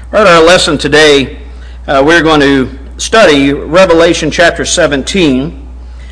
All right, our lesson today, we're going to study Revelation chapter 17.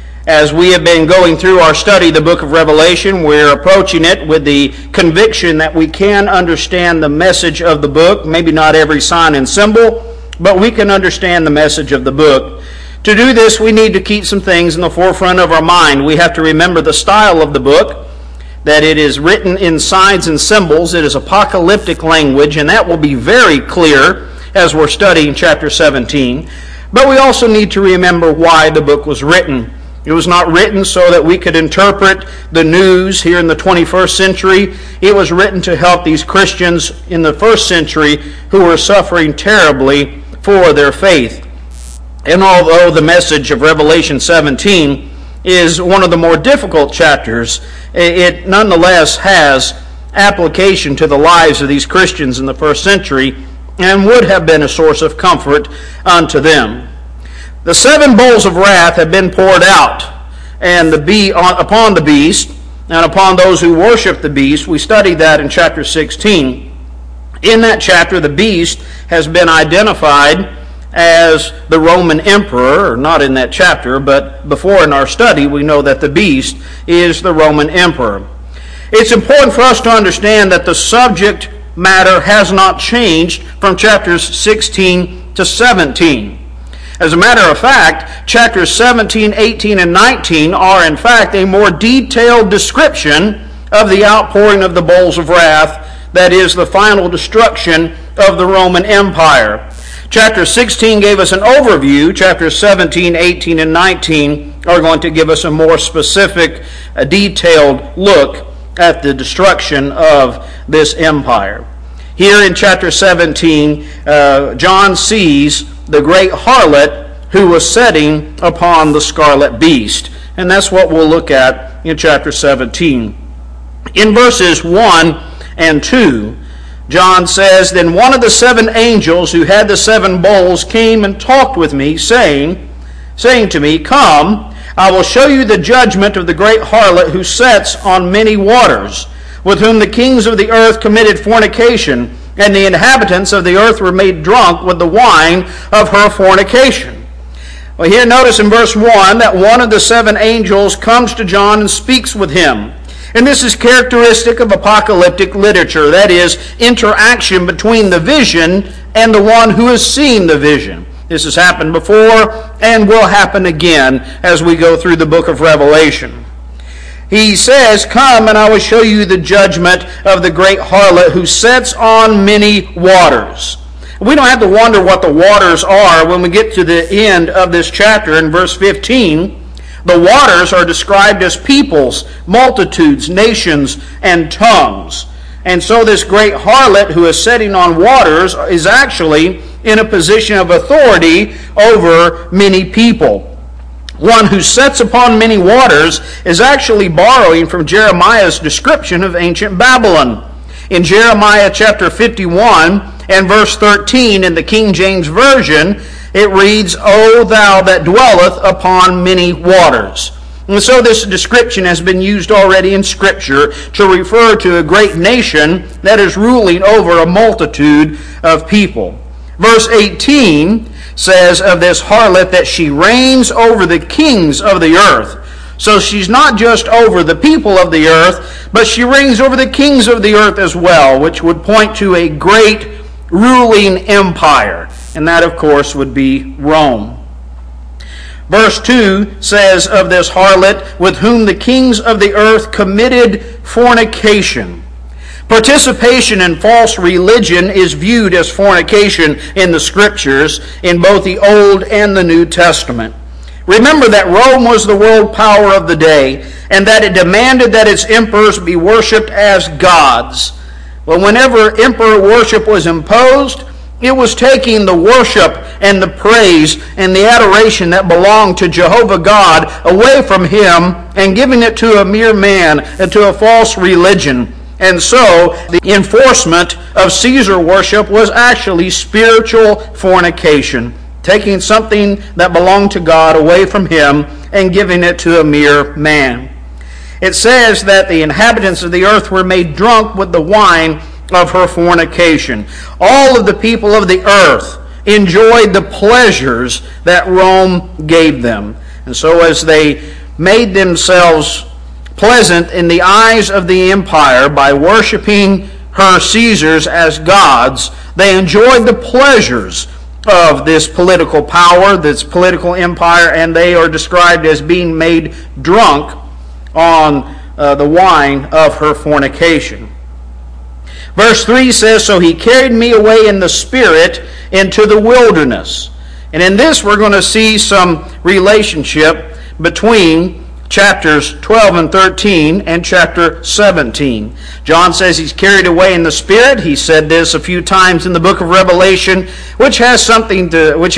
As we have been going through our study of the book of Revelation, we're approaching it with the conviction that we can understand the message of the book. Maybe not every sign and symbol, but we can understand the message of the book. To do this, we need to keep some things in the forefront of our mind. We have to remember the style of the book, that it is written in signs and symbols. It is apocalyptic language, and that will be very clear as we're studying chapter 17. But we also need to remember why the book was written. It was not written so that we could interpret the news here in the 21st century. It was written to help these Christians in the first century who were suffering terribly for their faith. And although the message of Revelation 17 is one of the more difficult chapters, it nonetheless has application to the lives of these Christians in the first century and would have been a source of comfort unto them. The 7 bowls of wrath have been poured out and upon the beast and upon those who worship the beast. We studied that in chapter 16. In that chapter, the beast has been identified as the Roman emperor, or not in that chapter, but before in our study, we know that the beast is the Roman emperor. It's important for us to understand that the subject matter has not changed from chapters 16 to 17. As a matter of fact, chapters 17, 18, and 19 are in fact a more detailed description of the outpouring of the bowls of wrath, that is, the final destruction of the Roman Empire. Chapter 16 gave us an overview. Chapters 17, 18, and 19 are going to give us a more specific, detailed look at the destruction of this empire. Here in chapter 17, John sees the great harlot who was sitting upon the scarlet beast. And that's what we'll look at in chapter 17. In verses 1 and 2, John says, "Then one of the 7 angels who had the 7 bowls came and talked with me, saying to me, 'Come, I will show you the judgment of the great harlot who sits on many waters, with whom the kings of the earth committed fornication, and the inhabitants of the earth were made drunk with the wine of her fornication.'" Well, here notice in verse 1 that one of the 7 angels comes to John and speaks with him. And this is characteristic of apocalyptic literature, that is, interaction between the vision and the one who has seen the vision. This has happened before and will happen again as we go through the book of Revelation. He says, "Come, and I will show you the judgment of the great harlot who sits on many waters." We don't have to wonder what the waters are when we get to the end of this chapter in verse 15. The waters are described as peoples, multitudes, nations, and tongues. And so this great harlot who is sitting on waters is actually in a position of authority over many people. One who sits upon many waters is actually borrowing from Jeremiah's description of ancient Babylon. In Jeremiah chapter 51 and verse 13 in the King James Version, it reads, "O thou that dwelleth upon many waters." And so this description has been used already in Scripture to refer to a great nation that is ruling over a multitude of people. Verse 18 says of this harlot that she reigns over the kings of the earth. So she's not just over the people of the earth, but she reigns over the kings of the earth as well, which would point to a great ruling empire. And that, of course, would be Rome. Verse 2 says of this harlot with whom the kings of the earth committed fornication. Participation in false religion is viewed as fornication in the Scriptures in both the Old and the New Testament. Remember that Rome was the world power of the day, and that it demanded that its emperors be worshipped as gods. Well, whenever emperor worship was imposed, it was taking the worship and the praise and the adoration that belonged to Jehovah God away from him and giving it to a mere man and to a false religion. And so the enforcement of Caesar worship was actually spiritual fornication, taking something that belonged to God away from him and giving it to a mere man. It says that the inhabitants of the earth were made drunk with the wine of her fornication. All of the people of the earth enjoyed the pleasures that Rome gave them. And so as they made themselves pleasant in the eyes of the empire by worshiping her Caesars as gods, they enjoyed the pleasures of this political power, this political empire, and they are described as being made drunk on the wine of her fornication. Verse 3 says, "So he carried me away in the Spirit into the wilderness." And in this we're going to see some relationship between chapters 12 and 13 and chapter 17. John says he's carried away in the Spirit. He said this a few times in the book of Revelation, which says something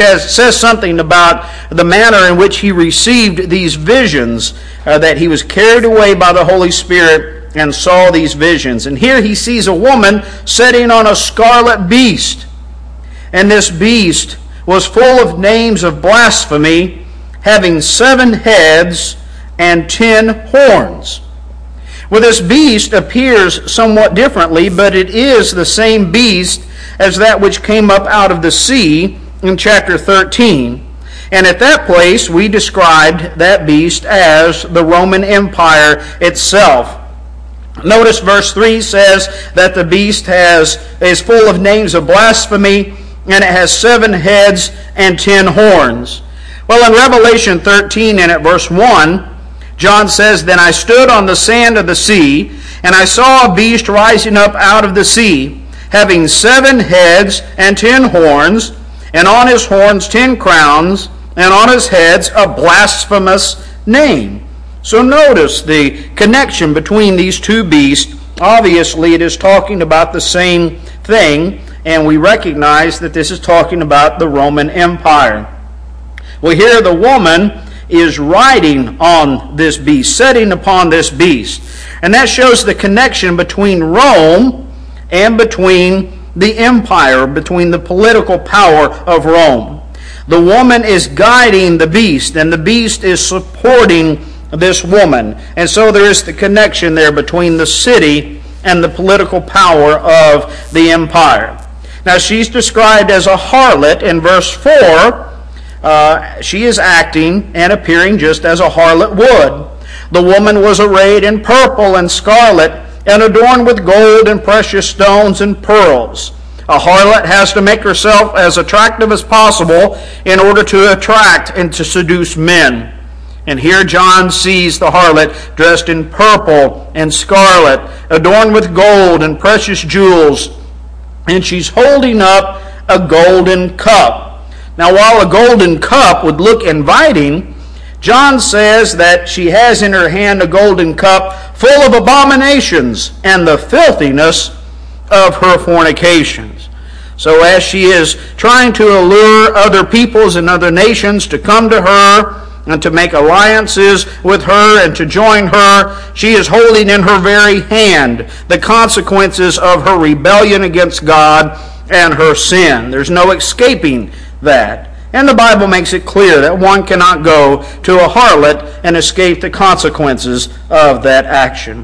about the manner in which he received these visions, that he was carried away by the Holy Spirit and saw these visions. And here he sees a woman sitting on a scarlet beast. And this beast was full of names of blasphemy, having 7 heads and 10 horns. Well, this beast appears somewhat differently, but it is the same beast as that which came up out of the sea in chapter 13. And at that place, we described that beast as the Roman Empire itself. Notice verse 3 says that the beast is full of names of blasphemy, and it has 7 heads and 10 horns. Well, in Revelation 13 and at verse 1, John says, "Then I stood on the sand of the sea, and I saw a beast rising up out of the sea, having 7 heads and 10 horns, and on his horns 10 crowns, and on his heads a blasphemous name." So notice the connection between these two beasts. Obviously, it is talking about the same thing, and we recognize that this is talking about the Roman Empire. Well, here the woman is riding on this beast, sitting upon this beast. And that shows the connection between Rome and between the empire, between the political power of Rome. The woman is guiding the beast, and the beast is supporting this woman. And so there is the connection there between the city and the political power of the empire. Now she's described as a harlot in verse 4. She is acting and appearing just as a harlot would. The woman was arrayed in purple and scarlet and adorned with gold and precious stones and pearls. A harlot has to make herself as attractive as possible in order to attract and to seduce men. And here John sees the harlot dressed in purple and scarlet, adorned with gold and precious jewels, and she's holding up a golden cup. Now, while a golden cup would look inviting, John says that she has in her hand a golden cup full of abominations and the filthiness of her fornications. So as she is trying to allure other peoples and other nations to come to her and to make alliances with her and to join her, she is holding in her very hand the consequences of her rebellion against God and her sin. There's no escaping that. And the Bible makes it clear that one cannot go to a harlot and escape the consequences of that action.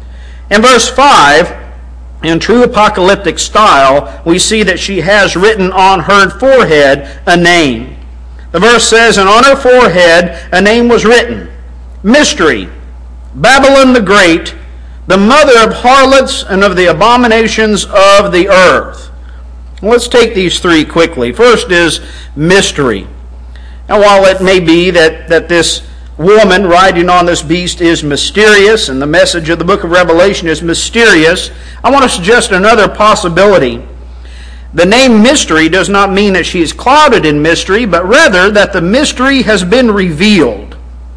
In verse 5, in true apocalyptic style, we see that she has written on her forehead a name. The verse says, "And on her forehead a name was written, Mystery, Babylon the Great, the mother of harlots and of the abominations of the earth." Let's take these three quickly. First is mystery. And while it may be that this woman riding on this beast is mysterious, and the message of the book of Revelation is mysterious, I want to suggest another possibility. The name mystery does not mean that she is clouded in mystery, but rather that the mystery has been revealed.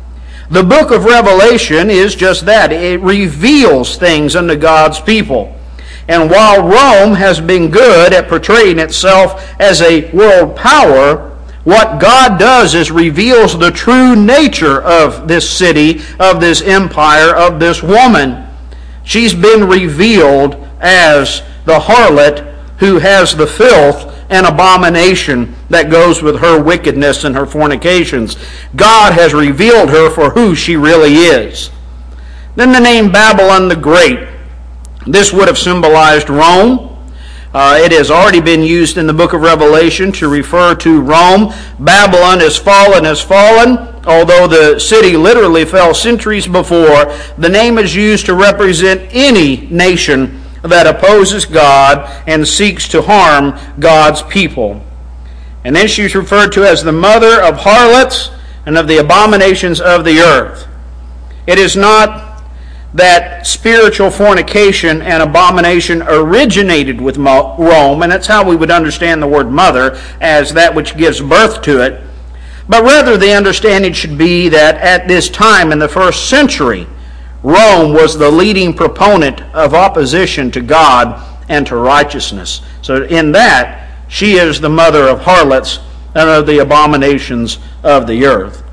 The book of Revelation is just that. It reveals things unto God's people. And while Rome has been good at portraying itself as a world power, what God does is reveals the true nature of this city, of this empire, of this woman. She's been revealed as the harlot who has the filth and abomination that goes with her wickedness and her fornications. God has revealed her for who she really is. Then the name Babylon the Great. This would have symbolized Rome. It has already been used in the book of Revelation to refer to Rome. Babylon is fallen, although the city literally fell centuries before. The name is used to represent any nation that opposes God and seeks to harm God's people. And then she's referred to as the mother of harlots and of the abominations of the earth. It is not that spiritual fornication and abomination originated with Rome, and that's how we would understand the word mother, as that which gives birth to it. But rather the understanding should be that at this time in the first century, Rome was the leading proponent of opposition to God and to righteousness. So in that, she is the mother of harlots and of the abominations of the earth.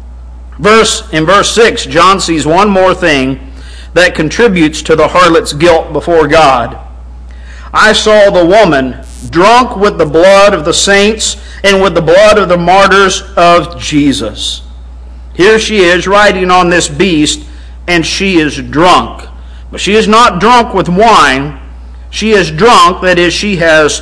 In verse 6, John sees one more thing that contributes to the harlot's guilt before God. I saw the woman drunk with the blood of the saints and with the blood of the martyrs of Jesus. Here she is riding on this beast, and she is drunk. But she is not drunk with wine. She is drunk, that is, she has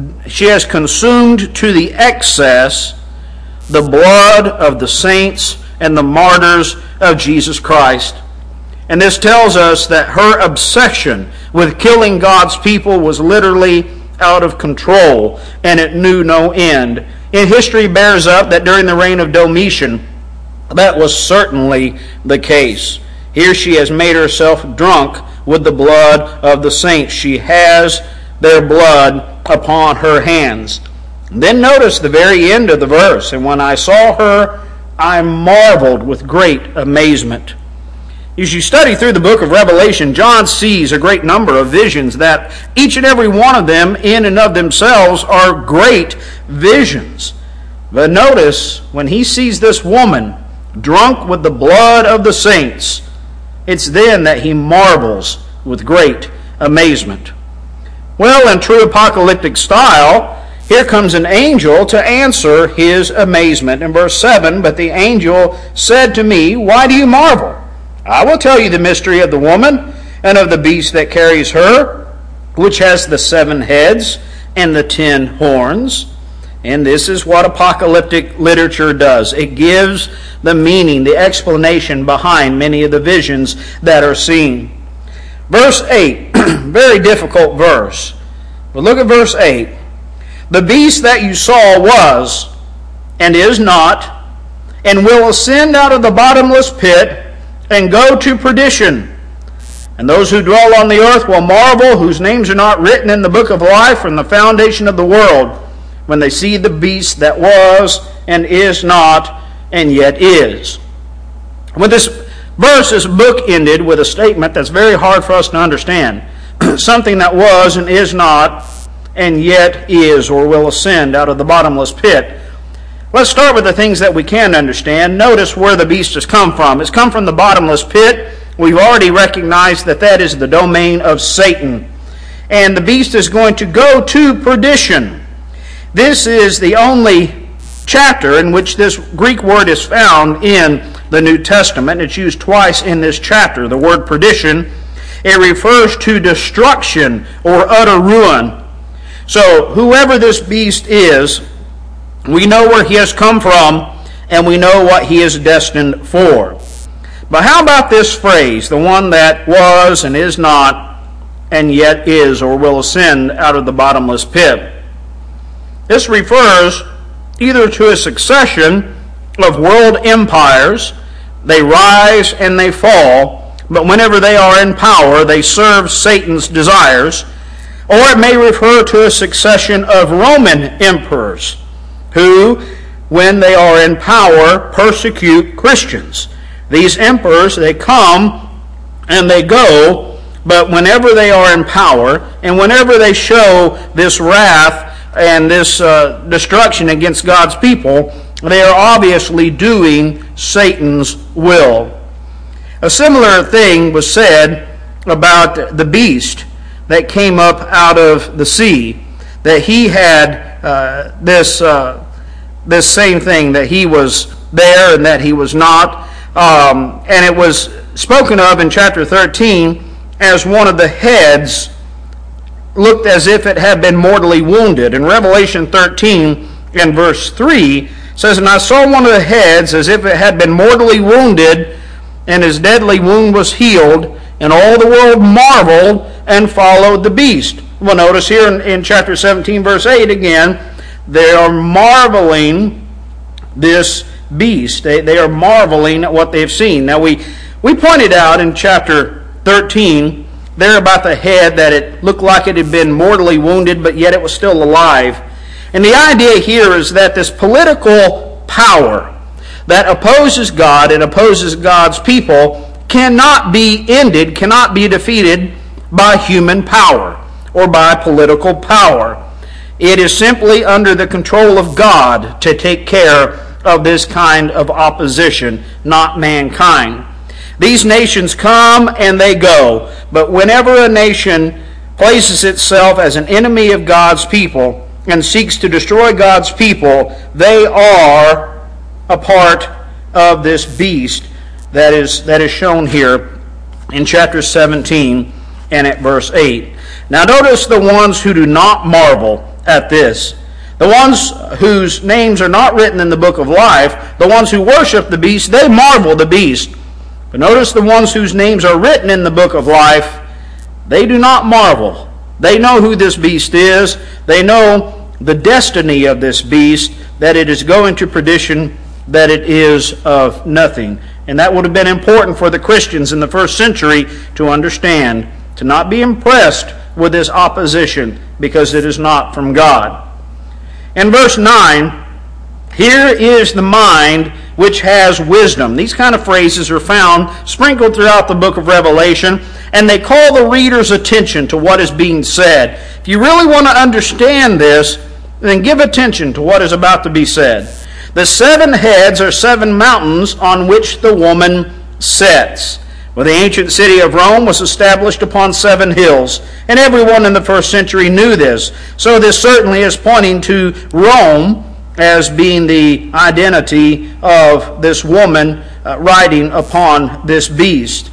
consumed to the excess the blood of the saints and the martyrs of Jesus Christ. And this tells us that her obsession with killing God's people was literally out of control, and it knew no end. And history bears up that during the reign of Domitian, that was certainly the case. Here she has made herself drunk with the blood of the saints. She has their blood upon her hands. And then notice the very end of the verse. And when I saw her, I marveled with great amazement. As you study through the book of Revelation, John sees a great number of visions that each and every one of them in and of themselves are great visions. But notice, when he sees this woman drunk with the blood of the saints, it's then that he marvels with great amazement. Well, in true apocalyptic style, here comes an angel to answer his amazement. In verse 7, but the angel said to me, why do you marvel? I will tell you the mystery of the woman and of the beast that carries her, which has the 7 heads and the 10 horns. And this is what apocalyptic literature does. It gives the meaning, the explanation behind many of the visions that are seen. Verse 8, very difficult verse. But look at verse 8. The beast that you saw was, and is not, and will ascend out of the bottomless pit, and go to perdition. And those who dwell on the earth will marvel, whose names are not written in the book of life from the foundation of the world, when they see the beast that was, and is not, and yet is. When this verse is bookended with a statement that's very hard for us to understand. Something that was and is not, and yet is, or will ascend out of the bottomless pit. Let's start with the things that we can understand. Notice where the beast has come from. It's come from the bottomless pit. We've already recognized that that is the domain of Satan. And the beast is going to go to perdition. This is the only chapter in which this Greek word is found in the New Testament. It's used twice in this chapter, the word perdition. It refers to destruction or utter ruin. So whoever this beast is, we know where he has come from, and we know what he is destined for. But how about this phrase, the one that was and is not, and yet is or will ascend out of the bottomless pit? This refers either to a succession of world empires. They rise and they fall, but whenever they are in power, they serve Satan's desires. Or it may refer to a succession of Roman emperors, who, when they are in power, persecute Christians. These emperors, they come and they go, but whenever they are in power, and whenever they show this wrath and this destruction against God's people, they are obviously doing Satan's will. A similar thing was said about the beast that came up out of the sea, that he had this same thing, that he was there and that he was not. And it was spoken of in chapter 13 as one of the heads looked as if it had been mortally wounded. In Revelation 13 and verse 3 says, "And I saw one of the heads as if it had been mortally wounded, and his deadly wound was healed, and all the world marveled and followed the beast." Well, notice here in chapter 17, verse 8 again, they are marveling this beast. They are marveling at what they've seen. Now, we pointed out in chapter 13 there about the head that it looked like it had been mortally wounded, but yet it was still alive. And the idea here is that this political power that opposes God and opposes God's people cannot be ended, cannot be defeated by human power or by political power. It is simply under the control of God to take care of this kind of opposition, not mankind. These nations come and they go, but whenever a nation places itself as an enemy of God's people and seeks to destroy God's people, they are a part of this beast that is shown here in chapter 17 and at verse 8. Now notice the ones who do not marvel at this. The ones whose names are not written in the book of life, the ones who worship the beast, they marvel the beast. But notice the ones whose names are written in the book of life, they do not marvel. They know who this beast is. They know the destiny of this beast, that it is going to perdition, that it is of nothing. And that would have been important for the Christians in the first century to understand, to not be impressed with this opposition, because it is not from God. In verse 9, here is the mind which has wisdom. These kind of phrases are found sprinkled throughout the book of Revelation, and they call the reader's attention to what is being said. If you really want to understand this, then give attention to what is about to be said. The 7 heads are 7 mountains on which the woman sits. Well, the ancient city of Rome was established upon 7 hills, and everyone in the first century knew this. So this certainly is pointing to Rome as being the identity of this woman riding upon this beast.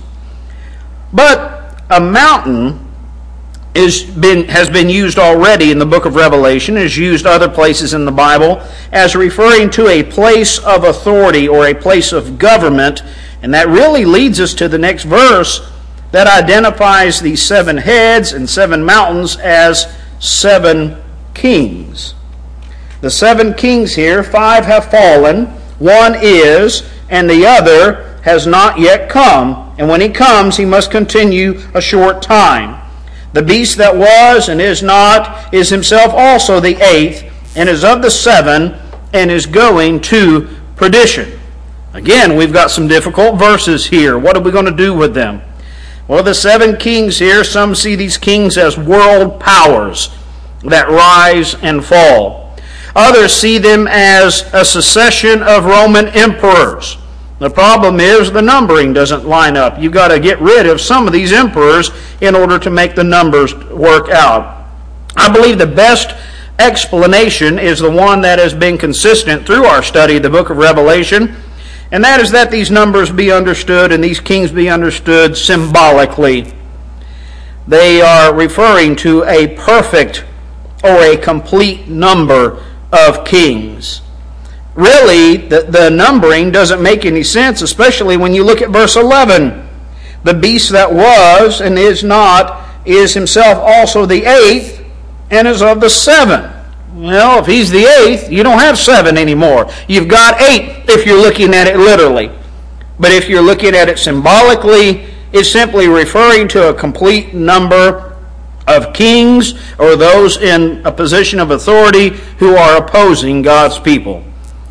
But a mountain has been used already in the book of Revelation, is used other places in the Bible, as referring to a place of authority or a place of government. And that really leads us to the next verse that identifies these 7 heads and 7 mountains as 7 kings. The 7 kings here, 5 have fallen, 1 is, and the other has not yet come. And when he comes, he must continue a short time. The beast that was and is not is himself also the 8th, and is of the 7, and is going to perdition. Again, we've got some difficult verses here. What are we going to do with them? Well, the 7 kings here, some see these kings as world powers that rise and fall. Others see them as a succession of Roman emperors. The problem is the numbering doesn't line up. You've got to get rid of some of these emperors in order to make the numbers work out. I believe the best explanation is the one that has been consistent through our study of the book of Revelation, and that is that these numbers be understood and these kings be understood symbolically. They are referring to a perfect or a complete number of kings. Really, the numbering doesn't make any sense, especially when you look at verse 11. The beast that was and is not is himself also the 8th and is of the 7. Well, if he's the 8th, you don't have 7 anymore. You've got 8 if you're looking at it literally. But if you're looking at it symbolically, it's simply referring to a complete number of kings or those in a position of authority who are opposing God's people.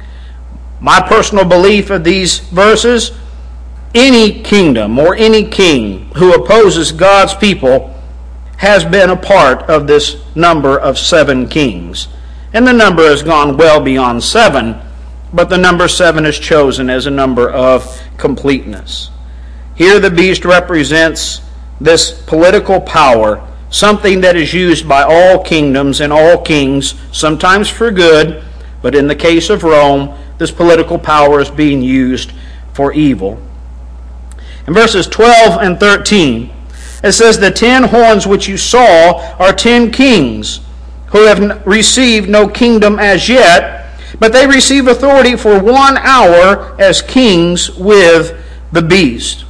My personal belief of these verses, any kingdom or any king who opposes God's people has been a part of this number of 7 kings. And the number has gone well beyond 7, but the number 7 is chosen as a number of completeness. Here the beast represents this political power, something that is used by all kingdoms and all kings, sometimes for good, but in the case of Rome, this political power is being used for evil. In verses 12 and 13, It says, the 10 horns which you saw are 10 kings who have received no kingdom as yet, but they receive authority for 1 hour as kings with the beast.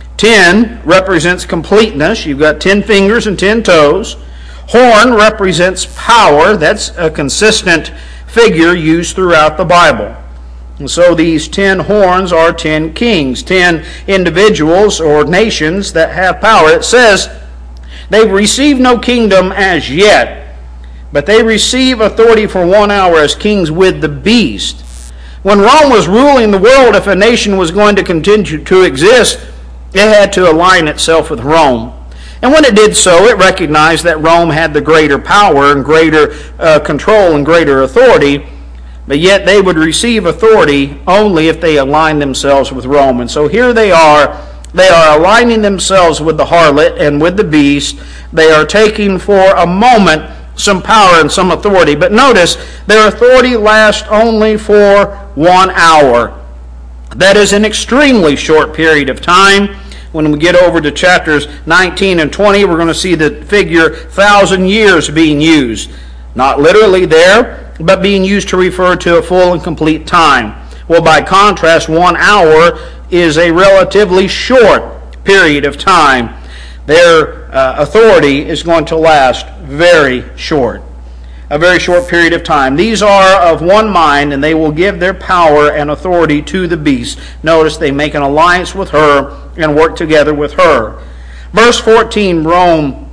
10 represents completeness. You've got 10 fingers and 10 toes. Horn represents power. That's a consistent figure used throughout the Bible. And so these 10 horns are 10 kings, 10 individuals or nations that have power. It says they've received no kingdom as yet, but they receive authority for 1 hour as kings with the beast. When Rome was ruling the world, if a nation was going to continue to exist, it had to align itself with Rome. And when it did so, it recognized that Rome had the greater power and greater control and greater authority, but yet they would receive authority only if they aligned themselves with Rome. And so here they are aligning themselves with the harlot and with the beast. They are taking for a moment some power and some authority. But notice, their authority lasts only for 1 hour. That is an extremely short period of time. When we get over to chapters 19 and 20, we're going to see the figure 1,000 years being used. Not literally there, but being used to refer to a full and complete time. Well, by contrast, 1 hour is a relatively short period of time. Their authority is going to last very short. A very short period of time. These are of one mind, and they will give their power and authority to the beast. Notice they make an alliance with her and work together with her. Verse 14, Rome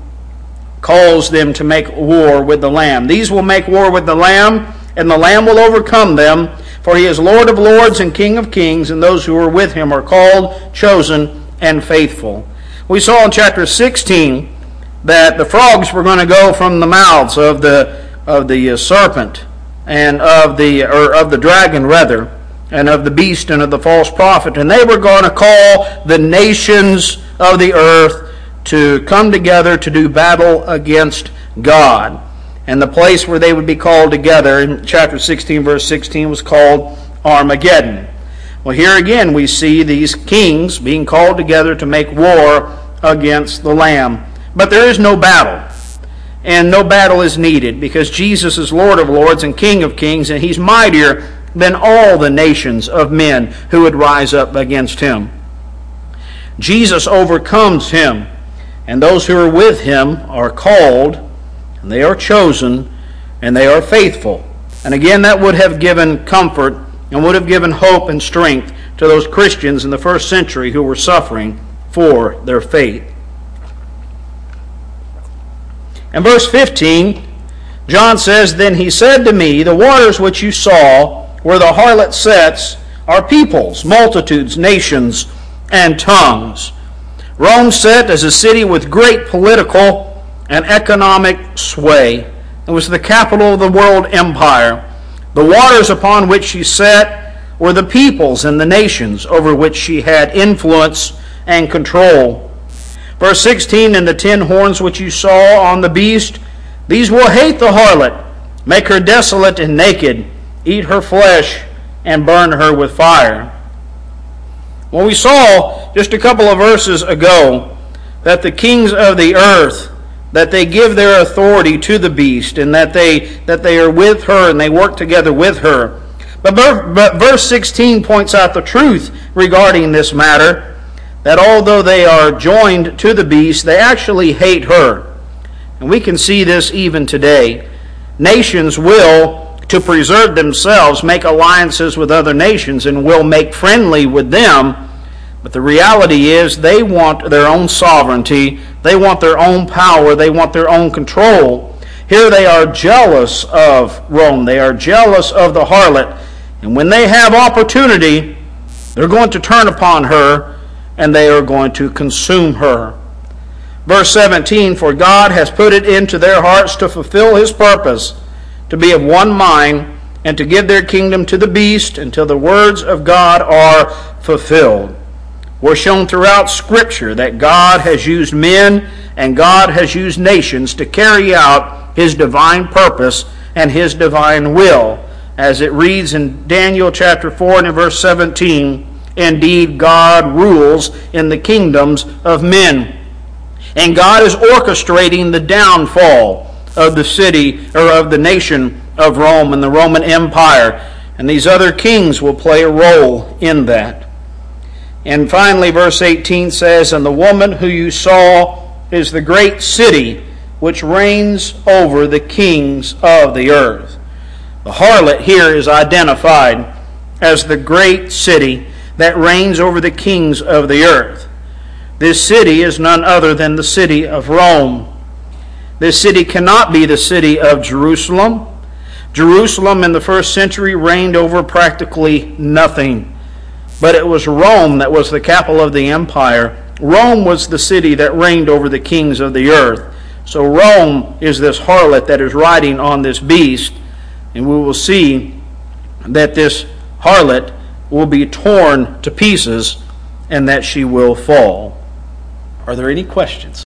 calls them to make war with the Lamb. These will make war with the Lamb, and the Lamb will overcome them, for he is Lord of lords and King of kings, and those who are with him are called, chosen, and faithful. We saw in chapter 16 that the frogs were going to go from the mouths of the serpent and of the dragon rather, and of the beast and of the false prophet, and they were going to call the nations of the earth to come together to do battle against God. And the place where they would be called together in chapter 16 verse 16 was called Armageddon. Well, here again we see these kings being called together to make war against the Lamb. But there is no battle. And no battle is needed, because Jesus is Lord of lords and King of kings, and he's mightier than all the nations of men who would rise up against him. Jesus overcomes him, and those who are with him are called, and they are chosen, and they are faithful. And again, that would have given comfort and would have given hope and strength to those Christians in the first century who were suffering for their faith. In verse 15, John says, Then he said to me, The waters which you saw, where the harlot sits, are peoples, multitudes, nations, and tongues. Rome sat as a city with great political and economic sway. It was the capital of the world empire. The waters upon which she sat were the peoples and the nations over which she had influence and control. Verse 16, And the 10 horns which you saw on the beast, these will hate the harlot, make her desolate and naked, eat her flesh, and burn her with fire. Well, we saw just a couple of verses ago that the kings of the earth, that they give their authority to the beast, and that they are with her and they work together with her. But verse 16 points out the truth regarding this matter, that although they are joined to the beast, they actually hate her. And we can see this even today. Nations will, to preserve themselves, make alliances with other nations and will make friendly with them. But the reality is they want their own sovereignty. They want their own power. They want their own control. Here they are jealous of Rome. They are jealous of the harlot. And when they have opportunity, they're going to turn upon her, and they are going to consume her. Verse 17, For God has put it into their hearts to fulfill his purpose, to be of one mind, and to give their kingdom to the beast until the words of God are fulfilled. We're shown throughout Scripture that God has used men and God has used nations to carry out his divine purpose and his divine will. As it reads in Daniel chapter 4 and verse 17, Indeed, God rules in the kingdoms of men. And God is orchestrating the downfall of the city, or of the nation of Rome and the Roman Empire. And these other kings will play a role in that. And finally, verse 18 says, "And the woman who you saw is the great city which reigns over the kings of the earth." The harlot here is identified as the great city that reigns over the kings of the earth. This city is none other than the city of Rome. This city cannot be the city of Jerusalem. Jerusalem in the first century reigned over practically nothing. But it was Rome that was the capital of the empire. Rome was the city that reigned over the kings of the earth. So Rome is this harlot that is riding on this beast. And we will see that this harlot will be torn to pieces and that she will fall. Are there any questions?